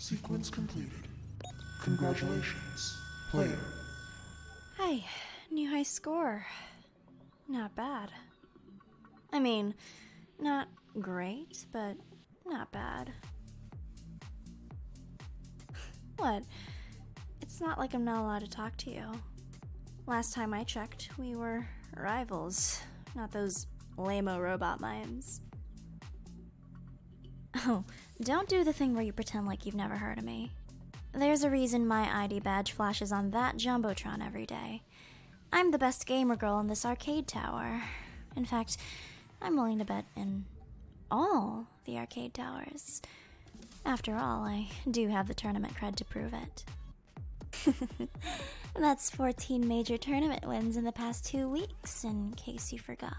Sequence completed. Congratulations, player. Hi, new high score. Not bad. I mean, not great, but not bad. What? It's not like I'm not allowed to talk to you. Last time I checked, we were rivals, not those lame-o robot mimes. Oh, don't do the thing where you pretend like you've never heard of me. There's a reason my ID badge flashes on that Jumbotron every day. I'm the best gamer girl in this arcade tower. In fact, I'm willing to bet in all the arcade towers. After all, I do have the tournament cred to prove it. That's 14 major tournament wins in the past 2 weeks, in case you forgot.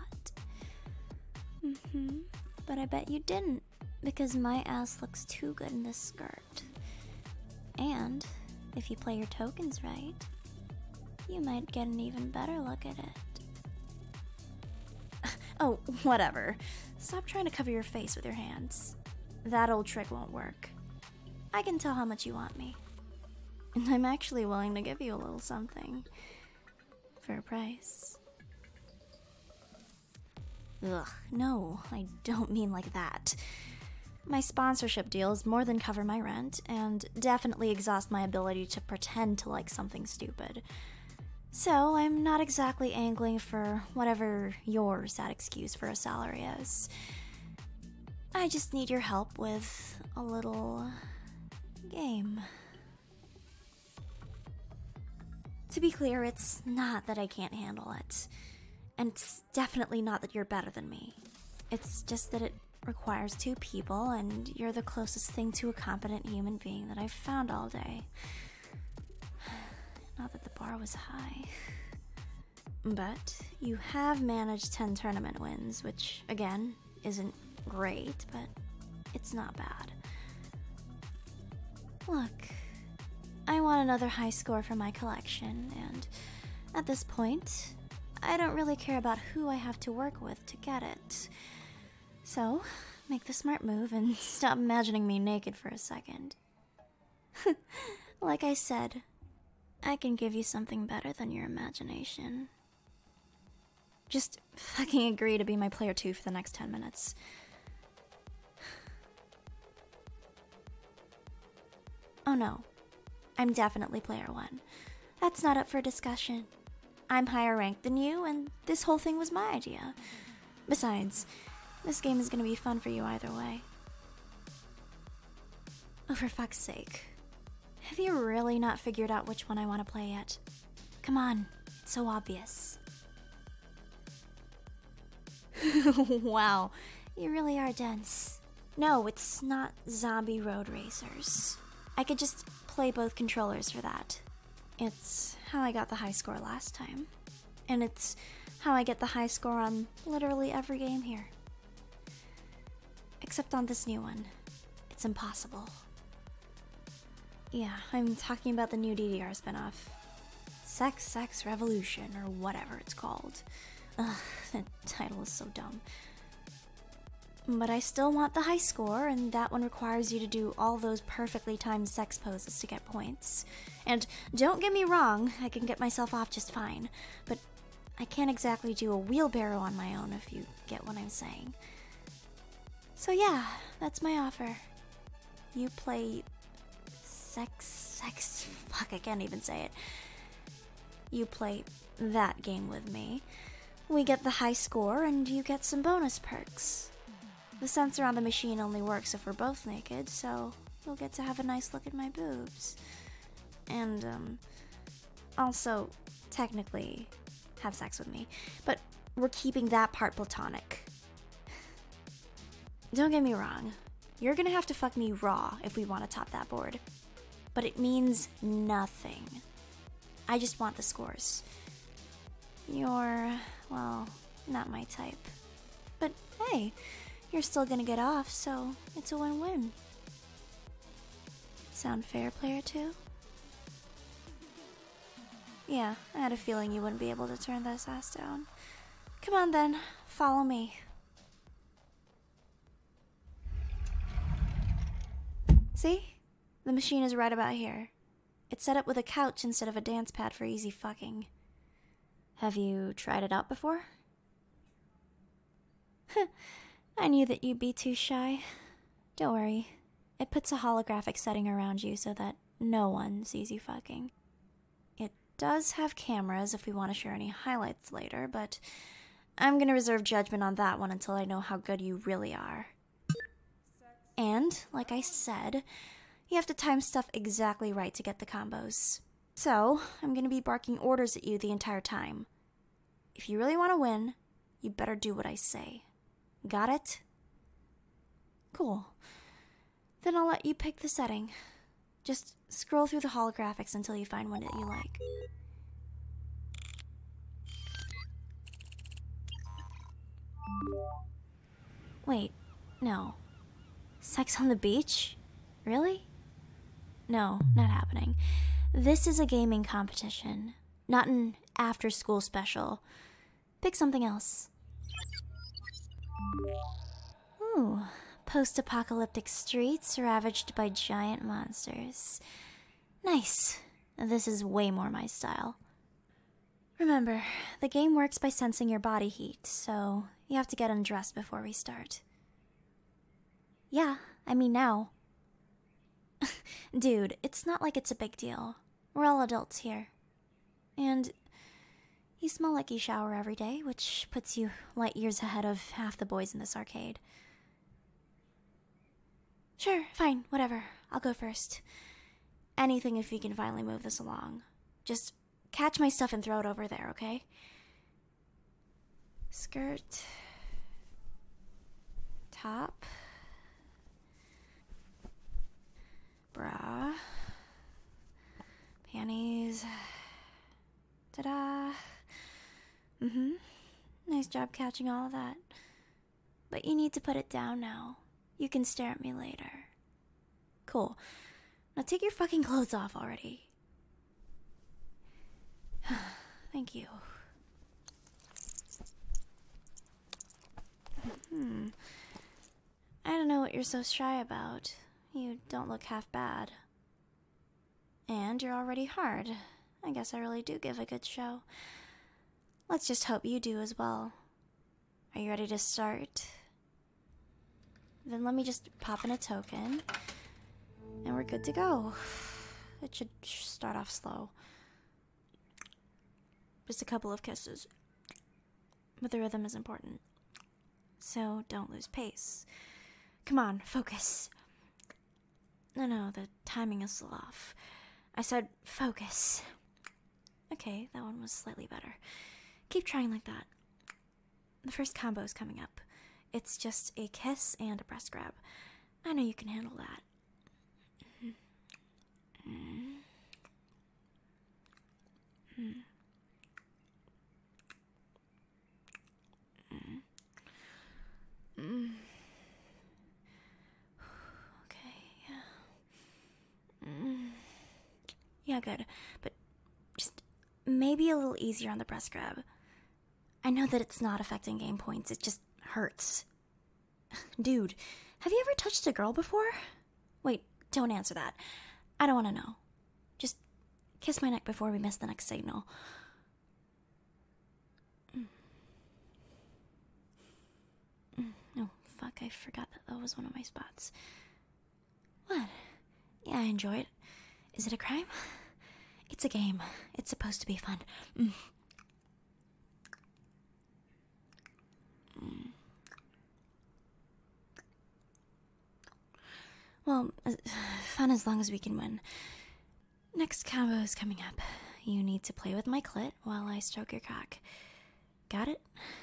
But I bet you didn't, because my ass looks too good in this skirt. And if you play your tokens right, you might get an even better look at it. Oh, whatever. Stop trying to cover your face with your hands. That old trick won't work. I can tell how much you want me. And I'm actually willing to give you a little something. For a price. Ugh, no, I don't mean like that. My sponsorship deals more than cover my rent, and definitely exhaust my ability to pretend to like something stupid. So, I'm not exactly angling for whatever your sad excuse for a salary is. I just need your help with a little game. To be clear, it's not that I can't handle it. And it's definitely not that you're better than me. It's just that it requires 2 people, and you're the closest thing to a competent human being that I've found all day. Not that the bar was high. But you have managed 10 tournament wins, which, again, isn't great, but it's not bad. Look, I want another high score for my collection, and at this point, I don't really care about who I have to work with to get it. So, make the smart move and stop imagining me naked for a second. Like I said, I can give you something better than your imagination. Just fucking agree to be my player 2 for the next 10 minutes. Oh no, I'm definitely player 1. That's not up for discussion. I'm higher ranked than you, and this whole thing was my idea. Besides, this game is gonna be fun for you either way. Oh, for fuck's sake. Have you really not figured out which one I want to play yet? Come on, it's so obvious. Wow, you really are dense. No, it's not Zombie Road Racers. I could just play both controllers for that. It's how I got the high score last time. And it's how I get the high score on literally every game here. Except on this new one. It's impossible. Yeah, I'm talking about the new DDR spinoff. Sex Revolution, or whatever it's called. Ugh, that title is so dumb. But I still want the high score, and that one requires you to do all those perfectly timed sex poses to get points. And don't get me wrong, I can get myself off just fine, but I can't exactly do a wheelbarrow on my own, if you get what I'm saying. So yeah, that's my offer. You play fuck, I can't even say it. You play that game with me. We get the high score, and you get some bonus perks. The sensor on the machine only works if we're both naked, so you'll get to have a nice look at my boobs. And, also, technically, have sex with me. But we're keeping that part platonic. Don't get me wrong. You're gonna have to fuck me raw if we want to top that board. But it means nothing. I just want the scores. You're, well, not my type. But hey, you're still gonna get off, so it's a win-win. Sound fair, player 2? Yeah, I had a feeling you wouldn't be able to turn this ass down. Come on then, follow me. See? The machine is right about here. It's set up with a couch instead of a dance pad for easy fucking. Have you tried it out before? I knew that you'd be too shy. Don't worry. It puts a holographic setting around you so that no one sees you fucking. It does have cameras if we want to share any highlights later, but I'm gonna reserve judgment on that one until I know how good you really are. And, like I said, you have to time stuff exactly right to get the combos. So, I'm gonna be barking orders at you the entire time. If you really want to win, you better do what I say. Got it? Cool. Then I'll let you pick the setting. Just scroll through the holographics until you find one that you like. Wait, no. Sex on the beach? Really? No, not happening. This is a gaming competition, not an after-school special. Pick something else. Ooh, post-apocalyptic streets ravaged by giant monsters. Nice. This is way more my style. Remember, the game works by sensing your body heat, so you have to get undressed before we start. Yeah, I mean now. Dude, it's not like it's a big deal. We're all adults here. And you smell like you shower every day, which puts you light years ahead of half the boys in this arcade. Sure, fine, whatever. I'll go first. Anything if you can finally move this along. Just catch my stuff and throw it over there, okay? Skirt. Top. Bra. Panties. Ta-da. Nice job catching all of that. But you need to put it down now. You can stare at me later. Cool. Now take your fucking clothes off already. Thank you. I don't know what you're so shy about. You don't look half bad. And you're already hard. I guess I really do give a good show. Let's just hope you do as well. Are you ready to start? Then let me just pop in a token. And we're good to go. It should start off slow. Just a couple of kisses. But the rhythm is important. So don't lose pace. Come on, focus. No, the timing is off. I said focus. Okay, that one was slightly better. Keep trying like that. The first combo is coming up. It's just a kiss and a breast grab. I know you can handle that. Okay, yeah. Yeah, good. But just maybe a little easier on the breast grab. I know that it's not affecting game points, it just hurts. Dude, have you ever touched a girl before? Wait, don't answer that. I don't want to know. Just kiss my neck before we miss the next signal. Oh, fuck, I forgot that was one of my spots. What? Yeah, I enjoy it. Is it a crime? It's a game. It's supposed to be fun. Well, fun as long as we can win. Next combo is coming up. You need to play with my clit while I stroke your cock. Got it?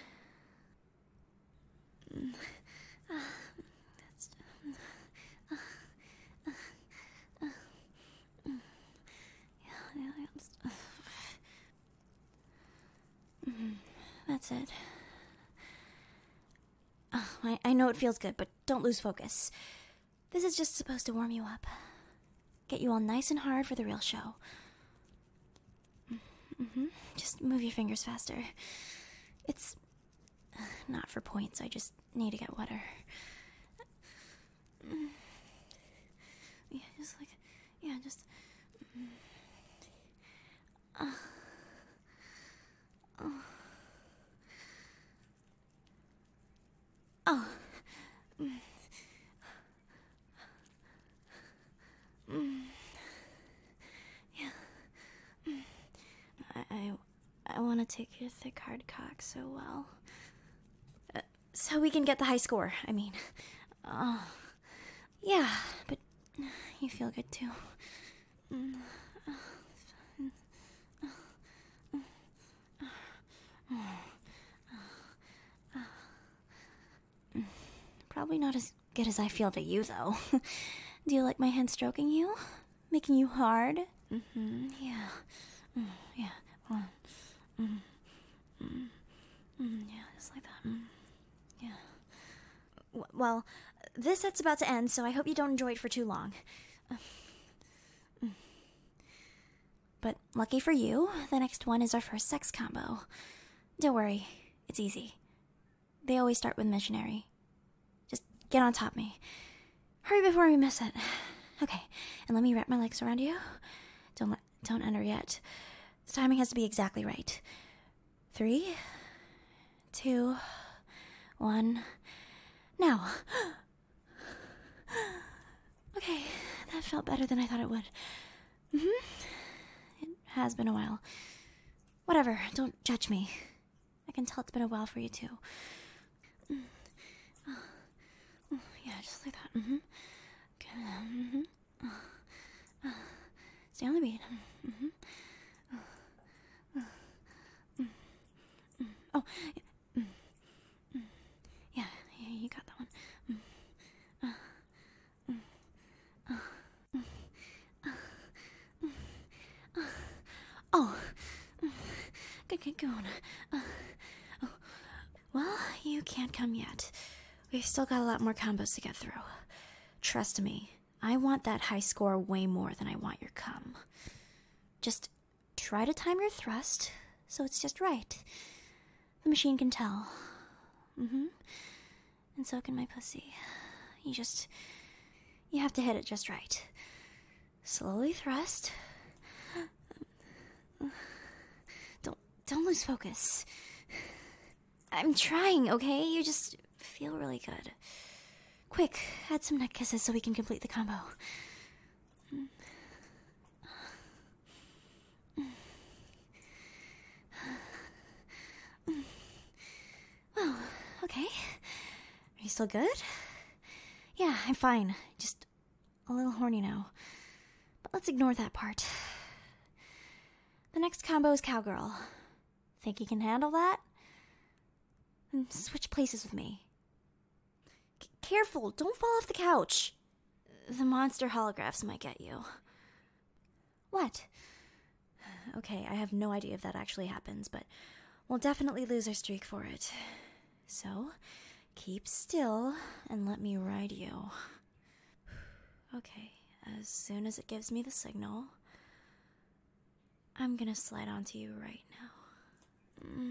That's it. I know it feels good, but don't lose focus. This is just supposed to warm you up. Get you all nice and hard for the real show. Just move your fingers faster. It's not for points, I just need to get wetter. Yeah, just like take your thick, hard cock so well. So we can get the high score, I mean. Yeah, but you feel good too. Probably not as good as I feel to you, though. Do you like my hand stroking you? Making you hard? Yeah. Yeah. Yeah, just like that. Yeah. Well, this set's about to end, so I hope you don't enjoy it for too long. But lucky for you, the next one is our first sex combo. Don't worry, it's easy. They always start with missionary. Just get on top of me. Hurry before we miss it. Okay, and let me wrap my legs around you. Don't enter yet. The timing has to be exactly right. 3, 2, 1, now. Okay, that felt better than I thought it would. It has been a while. Whatever, don't judge me. I can tell it's been a while for you too. Yeah, just like that. Good. Stay on the beat. Oh, yeah, you got that one. Oh, good going. Well, you can't come yet. We've still got a lot more combos to get through. Trust me, I want that high score way more than I want your cum. Just try to time your thrust so it's just right. The machine can tell. And so can my pussy. You have to hit it just right. Slowly thrust. Don't lose focus. I'm trying, okay? You just feel really good. Quick, add some neck kisses so we can complete the combo. Oh, okay. Are you still good? Yeah, I'm fine. Just a little horny now. But let's ignore that part. The next combo is cowgirl. Think you can handle that? Then switch places with me. Careful, don't fall off the couch. The monster holographs might get you. What? Okay, I have no idea if that actually happens, but we'll definitely lose our streak for it. So, keep still and let me ride you. Okay, as soon as it gives me the signal, I'm gonna slide onto you right now.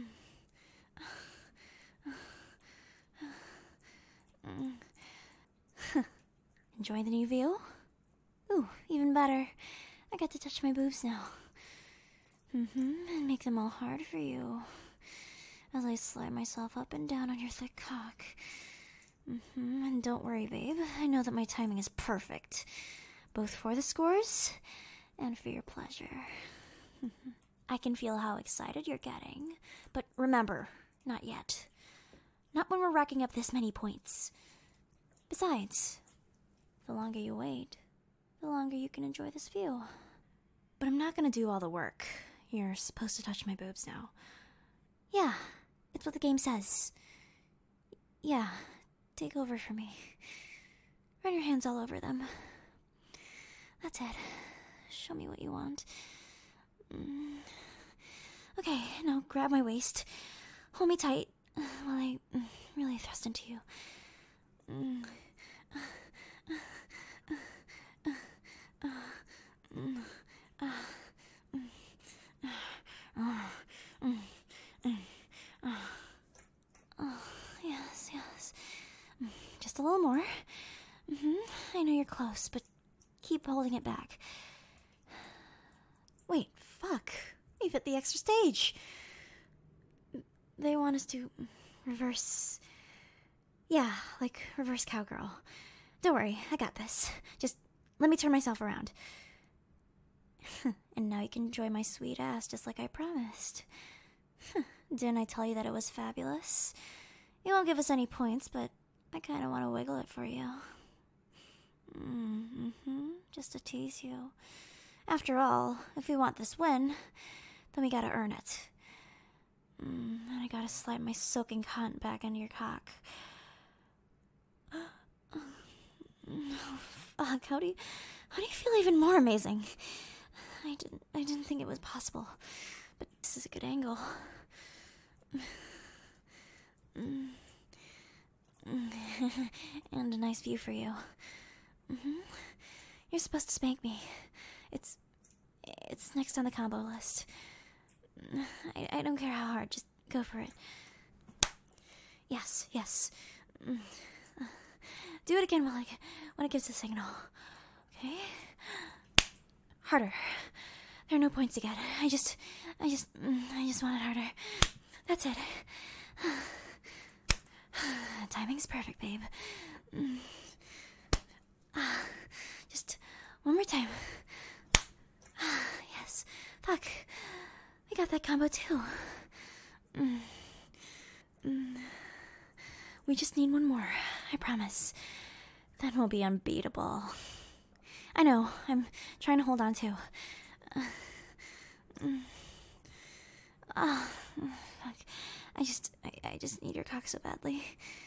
Enjoy the new view? Ooh, even better. I get to touch my boobs now. And make them all hard for you. As I slide myself up and down on your thick cock. And don't worry, babe. I know that my timing is perfect. Both for the scores and for your pleasure. I can feel how excited you're getting. But remember, not yet. Not when we're racking up this many points. Besides, the longer you wait, the longer you can enjoy this view. But I'm not gonna do all the work. You're supposed to touch my boobs now. Yeah, it's what the game says. Yeah, take over for me. Run your hands all over them. That's it. Show me what you want. Okay, now grab my waist. Hold me tight while I really thrust into you. Yes. Just a little more. I know you're close, but keep holding it back. Wait, fuck. We've hit the extra stage. They want us to reverse... Yeah, like reverse cowgirl. Don't worry, I got this. Just let me turn myself around. And now you can enjoy my sweet ass just like I promised. Didn't I tell you that it was fabulous? You won't give us any points, but I kind of want to wiggle it for you. Just to tease you. After all, if we want this win, then we gotta earn it. And I gotta slide my soaking cunt back into your cock. Fuck, how do you feel even more amazing? I didn't think it was possible, but this is a good angle. And a nice view for you. You're supposed to spank me. It's next on the combo list. I don't care how hard, just go for it. Yes. Do it again when it gives a signal. Okay? Harder. There are no points to get. I just want it harder. That's it. Timing's perfect, babe. Just one more time. Yes. Fuck. We got that combo too. We just need one more, I promise. Then we'll be unbeatable. I know, I'm trying to hold on to. Fuck. I just need your cock so badly.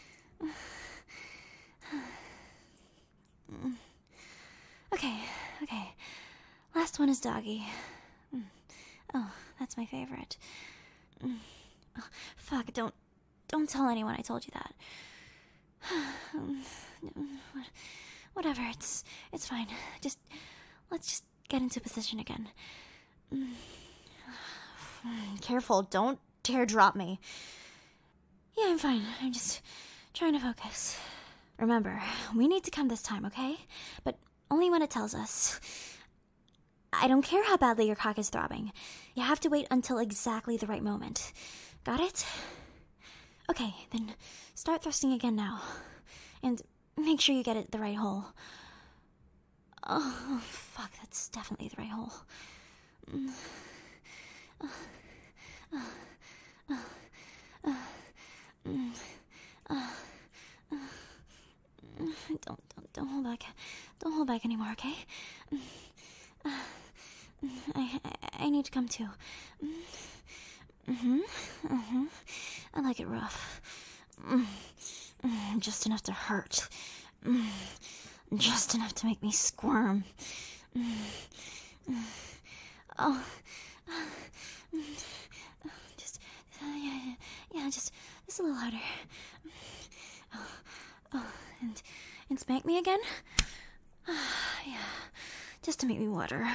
Okay. Last one is doggy. Oh, that's my favorite. Oh, fuck, don't tell anyone I told you that. Whatever, it's fine. Let's just get into position again. Careful, don't dare drop me. Yeah, I'm fine. I'm just trying to focus. Remember, we need to come this time, okay? But only when it tells us. I don't care how badly your cock is throbbing. You have to wait until exactly the right moment. Got it? Okay, then start thrusting again now. And make sure you get it the right hole. Oh, fuck, that's definitely the right hole. Don't hold back. Don't hold back anymore, okay? I need to come to. I like it rough. Just enough to hurt. Just enough to make me squirm. Oh. Just a little harder. Oh, and spank me again? Yeah, just to make me wetter.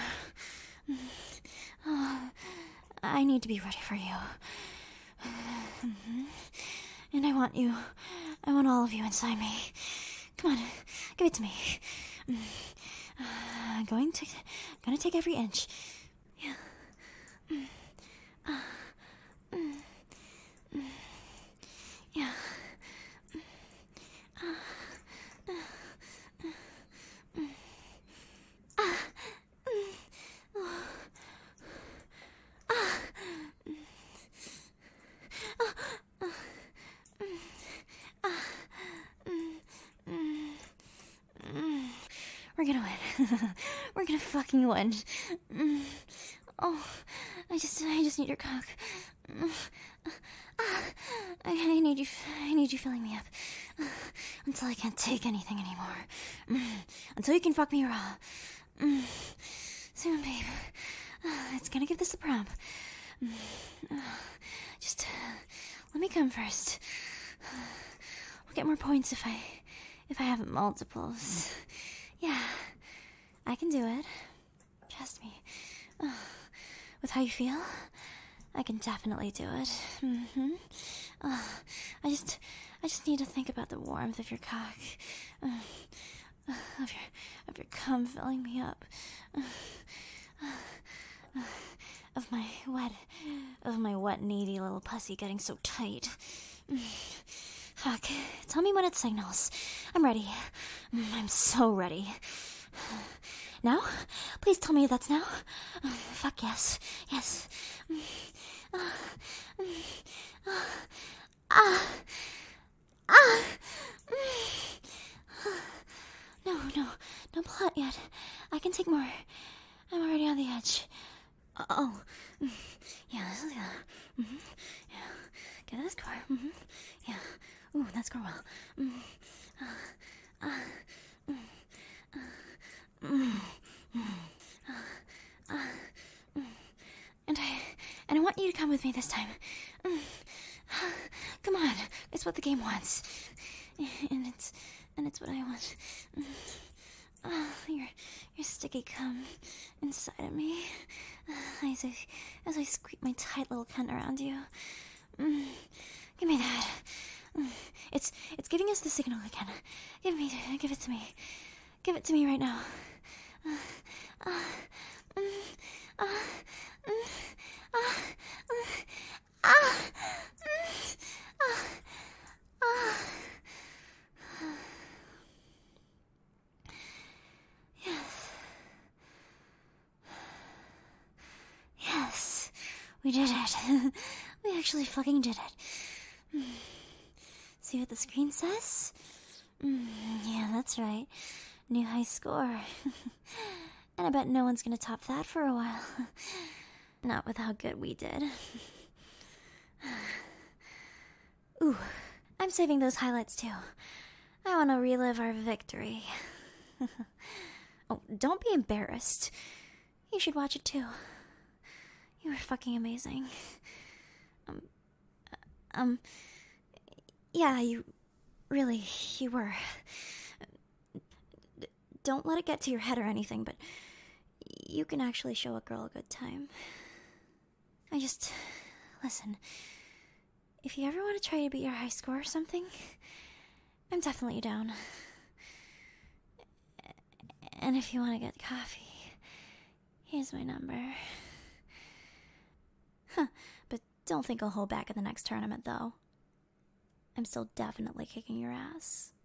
Oh, I need to be ready for you. And I want all of you inside me. Come on, give it to me. Gonna take every inch. Yeah. Yeah. We're gonna win. We're gonna fucking win. Oh, I just need your cock. I need you filling me up until I can't take anything anymore. Until you can fuck me raw. Soon, babe. It's gonna give this a prompt. Just let me come first. I'll get more points if I have multiples. Yeah, I can do it. Trust me. With how you feel, I can definitely do it. I just need to think about the warmth of your cock, of your cum filling me up, of my wet, needy little pussy getting so tight. Fuck. Tell me when it signals. I'm ready. I'm so ready. Now? Please tell me that's now. Fuck yes. Yes. No, no. Don't pull out yet. I can take more. I'm already on the edge. Oh. Yeah, this is good. Yeah. Get this car. Yeah. Ooh, that's going well. And I want you to come with me this time. Come on, it's what the game wants, and it's what I want. Your sticky cum inside of me, as I squeeze my tight little cunt around you. Give me that. It's giving us the signal again. Give it to me. Give it to me right now. Yes, we did it. We actually fucking did it. See what the screen says? Yeah, that's right. New high score. And I bet no one's gonna top that for a while. Not with how good we did. Ooh, I'm saving those highlights too. I want to relive our victory. Oh, don't be embarrassed. You should watch it too. You were fucking amazing. Yeah, you were. Don't let it get to your head or anything, but you can actually show a girl a good time. Listen, if you ever want to try to beat your high score or something, I'm definitely down. And if you want to get coffee, here's my number. But don't think I'll hold back at the next tournament, though. I'm still definitely kicking your ass.